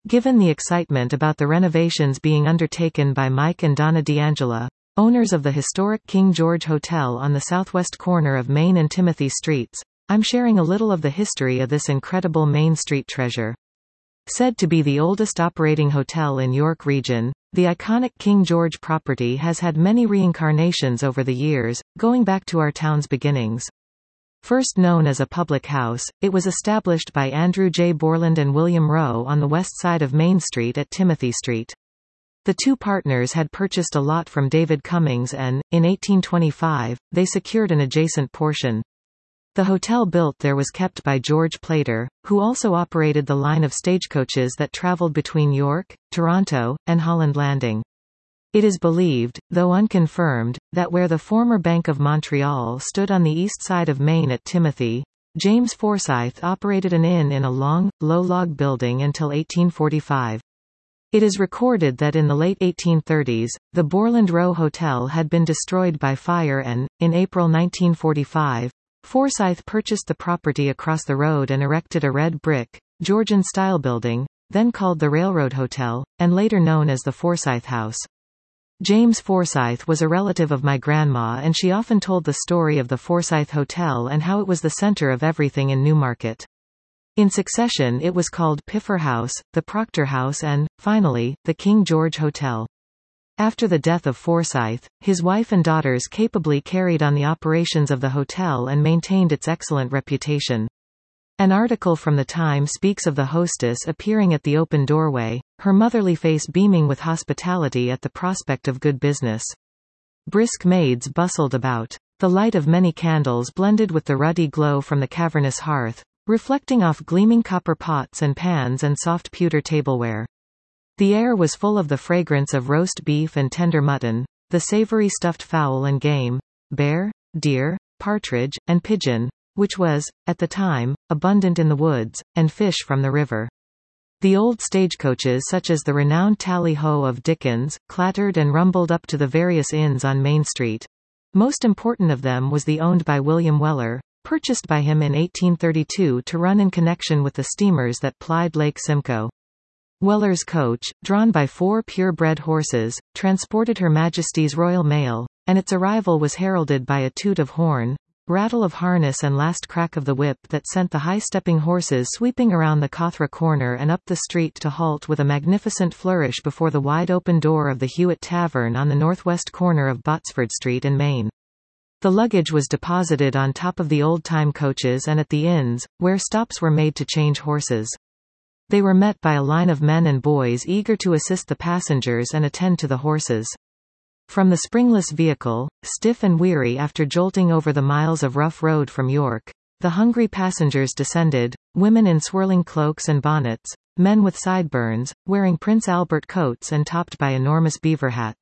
Given the excitement about the renovations being undertaken by Mike and Donna D'Angela, owners of the historic King George Hotel on the southwest corner of Main and Timothy Streets, I'm sharing a little of the history of this incredible Main Street treasure. Said to be the oldest operating hotel in York Region, the iconic King George property has had many reincarnations over the years, going back to our town's beginnings. First known as a public house, it was established by Andrew J. Borland and William Rowe on the west side of Main Street at Timothy Street. The two partners had purchased a lot from David Cummings and, in 1825, they secured an adjacent portion. The hotel built there was kept by George Plater, who also operated the line of stagecoaches that traveled between York, Toronto, and Holland Landing. It is believed, though unconfirmed, that where the former Bank of Montreal stood on the east side of Main at Timothy, James Forsyth operated an inn in a long, low-log building until 1845. It is recorded that in the late 1830s, the Borland Row Hotel had been destroyed by fire and, in April 1945, Forsyth purchased the property across the road and erected a red brick, Georgian-style building, then called the Railroad Hotel, and later known as the Forsyth House. James Forsyth was a relative of my grandma and she often told the story of the Forsyth Hotel and how it was the center of everything in Newmarket. In succession it was called Piffer House, the Proctor House and, finally, the King George Hotel. After the death of Forsyth, his wife and daughters capably carried on the operations of the hotel and maintained its excellent reputation. An article from the Time speaks of the hostess appearing at the open doorway, her motherly face beaming with hospitality at the prospect of good business. Brisk maids bustled about. The light of many candles blended with the ruddy glow from the cavernous hearth, reflecting off gleaming copper pots and pans and soft pewter tableware. The air was full of the fragrance of roast beef and tender mutton, the savory stuffed fowl and game, bear, deer, partridge, and pigeon, which was, at the time, abundant in the woods, and fish from the river. The old stagecoaches such as the renowned Tally-Ho of Dickens, clattered and rumbled up to the various inns on Main Street. Most important of them was the owned by William Weller, purchased by him in 1832 to run in connection with the steamers that plied Lake Simcoe. Weller's coach, drawn by 4 purebred horses, transported Her Majesty's Royal Mail, and its arrival was heralded by a toot of horn, rattle of harness and last crack of the whip that sent the high-stepping horses sweeping around the Cothra corner and up the street to halt with a magnificent flourish before the wide-open door of the Hewitt Tavern on the northwest corner of Botsford Street in Maine. The luggage was deposited on top of the old-time coaches and at the inns, where stops were made to change horses. They were met by a line of men and boys eager to assist the passengers and attend to the horses. From the springless vehicle, stiff and weary after jolting over the miles of rough road from York, the hungry passengers descended, women in swirling cloaks and bonnets, men with sideburns, wearing Prince Albert coats and topped by enormous beaver hats.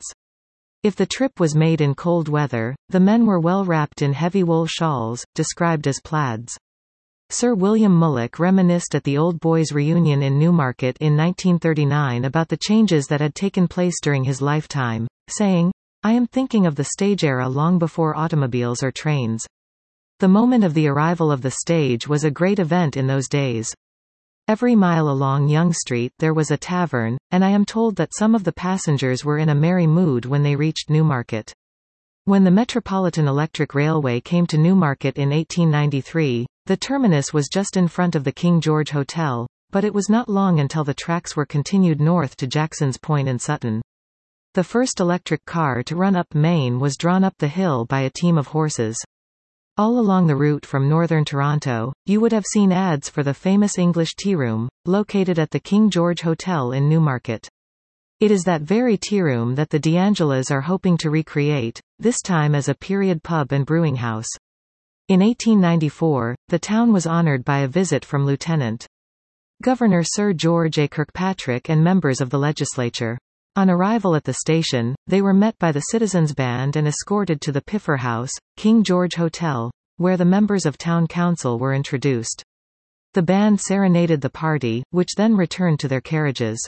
If the trip was made in cold weather, the men were well wrapped in heavy wool shawls, described as plaids. Sir William Mullock reminisced at the Old Boys' reunion in Newmarket in 1939 about the changes that had taken place during his lifetime, saying, "I am thinking of the stage era long before automobiles or trains. The moment of the arrival of the stage was a great event in those days. Every mile along Yonge Street there was a tavern, and I am told that some of the passengers were in a merry mood when they reached Newmarket. When the Metropolitan Electric Railway came to Newmarket in 1893, the terminus was just in front of the King George Hotel, but it was not long until the tracks were continued north to Jackson's Point and Sutton. The first electric car to run up Main was drawn up the hill by a team of horses. All along the route from northern Toronto, you would have seen ads for the famous English Tea Room, located at the King George Hotel in Newmarket. It is that very tea room that the D'Angelas are hoping to recreate, this time as a period pub and brewing house. In 1894, the town was honoured by a visit from Lieutenant Governor Sir George A. Kirkpatrick and members of the legislature. On arrival at the station, they were met by the Citizens' Band and escorted to the Piffer House, King George Hotel, where the members of town council were introduced. The band serenaded the party, which then returned to their carriages.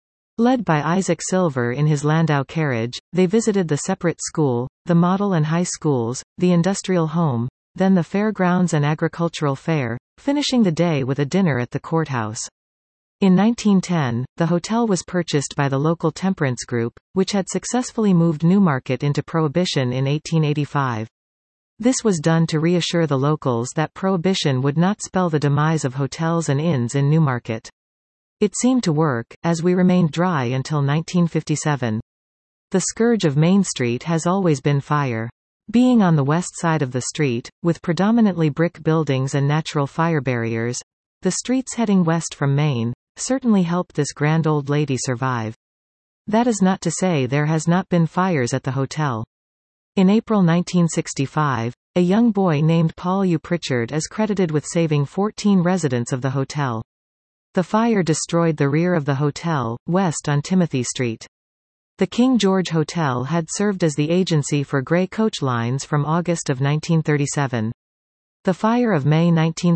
Led by Isaac Silver in his landau carriage, they visited the separate school, the model and high schools, the industrial home, then the fairgrounds and agricultural fair, finishing the day with a dinner at the courthouse. In 1910, the hotel was purchased by the local temperance group, which had successfully moved Newmarket into Prohibition in 1885. This was done to reassure the locals that Prohibition would not spell the demise of hotels and inns in Newmarket. It seemed to work, as we remained dry until 1957. The scourge of Main Street has always been fire. Being on the west side of the street, with predominantly brick buildings and natural fire barriers, the streets heading west from Main certainly helped this grand old lady survive. That is not to say there has not been fires at the hotel. In April 1965, a young boy named Paul U. Pritchard is credited with saving 14 residents of the hotel. The fire destroyed the rear of the hotel, west on Timothy Street. The King George Hotel had served as the agency for Grey coach lines from August of 1937. The fire of May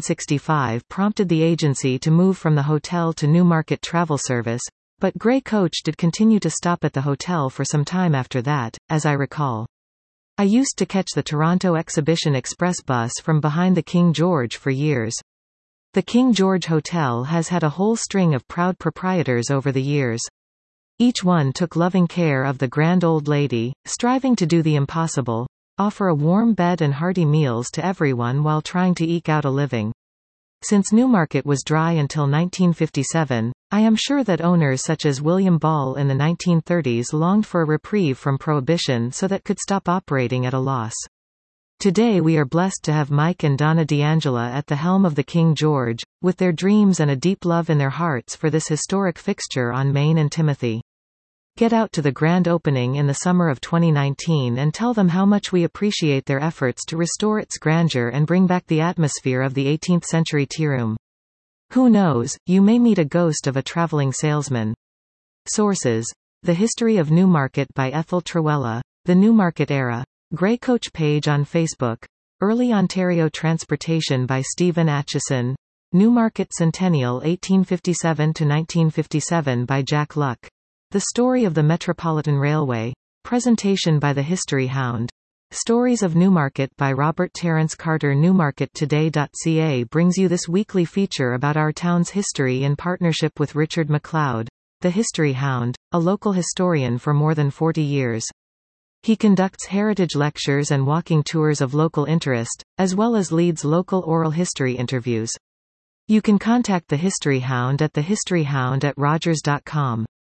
1965 prompted the agency to move from the hotel to Newmarket Travel Service, but Grey Coach did continue to stop at the hotel for some time after that, as I recall. I used to catch the Toronto Exhibition Express bus from behind the King George for years. The King George Hotel has had a whole string of proud proprietors over the years. Each one took loving care of the grand old lady, striving to do the impossible, offer a warm bed and hearty meals to everyone while trying to eke out a living. Since Newmarket was dry until 1957, I am sure that owners such as William Ball in the 1930s longed for a reprieve from Prohibition so that could stop operating at a loss. Today we are blessed to have Mike and Donna D'Angela at the helm of the King George, with their dreams and a deep love in their hearts for this historic fixture on Main and Timothy. Get out to the grand opening in the summer of 2019 and tell them how much we appreciate their efforts to restore its grandeur and bring back the atmosphere of the 18th century tea room. Who knows, you may meet a ghost of a traveling salesman. Sources: The History of Newmarket by Ethel Truella, The Newmarket Era, Grey Coach page on Facebook, Early Ontario Transportation by Stephen Atchison, Newmarket Centennial 1857–1957 by Jack Luck. The Story of the Metropolitan Railway. Presentation by the History Hound. Stories of Newmarket by Robert Terence Carter. NewmarketToday.ca brings you this weekly feature about our town's history in partnership with Richard McLeod, the History Hound, a local historian for more than 40 years. He conducts heritage lectures and walking tours of local interest, as well as leads local oral history interviews. You can contact the History Hound at thehistoryhound@rogers.com.